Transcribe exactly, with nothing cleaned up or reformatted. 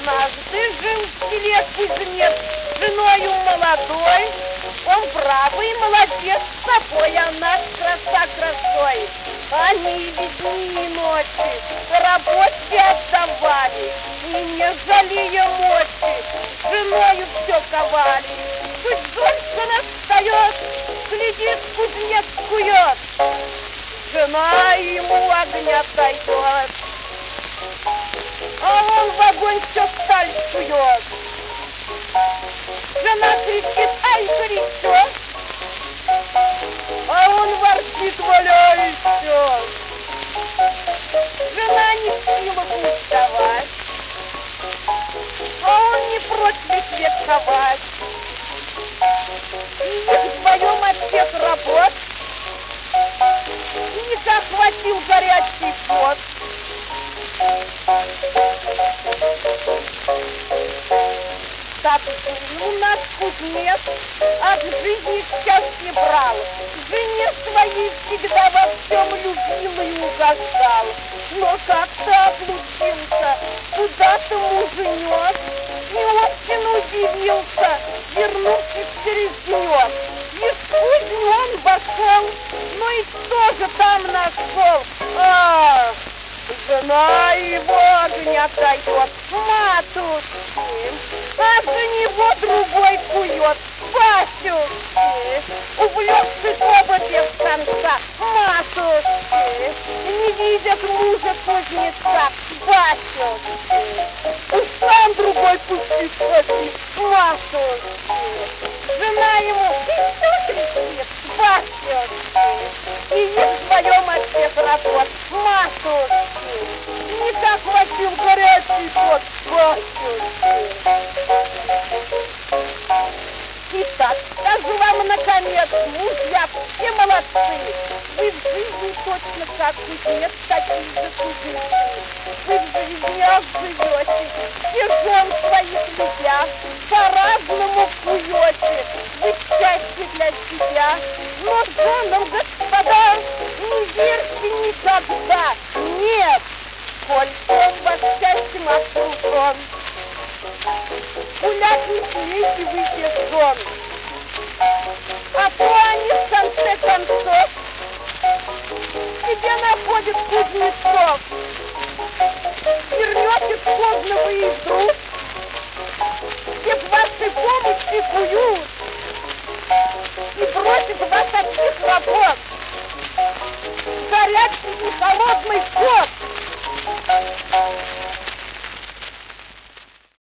Однажды жил в селе кузнец с женою молодой. Он бравый, молодец собой, она краса красой. Они ведь дни и ночи работе отдавали, и не жалея мочи, с женою все ковали. Чуть дольше настает, глядит, кузнец кует, жена ему огня дает, а он в огонь все сталь сует. Жена кричит: ай, горячо, а он ворчит: валяйся. Жена не в силах уставать, а он не прочь весь век ковать. И их вдвоем от всех работ не захватил горячий пот. Так у нас кузнец от жизни счастье брал, жене своей всегда во всем любил и угождал. Но как-то отлучился, куда-то муж нес, и очень удивился, вернувшись через денек. И в кузню он вошел, но и тоже там нашел. Ах, жена его огня дает, матушки, а за него другой кует, батюшки. Увлекшись оба без конца, матушки, не видят мужа кузнеца, батюшки. Уж сам другой пустить хотит, матушки. Жена ему и все кричит, батюшки. И их вдвоем от всех работ, матушки. Не захватил горячий пот, батюшки. Итак, скажу вам наконец, мужья все молодцы. Вы в жизни точно как кузнец, такие же кузнецы. Вы в жизнях живете, все жен своих любя, по-разному куете. Вы счастье для себя, но женам, господа, не верьте никогда. Нет, сколько он вас счастьем окружен. Гулять не смейте вы без жен, а то они в конце концов себе находят кузнецов. Вернетесь поздно вы и вдруг, все к вашей помощи куют, и бросит вас от всех работ горячий и холодный пот.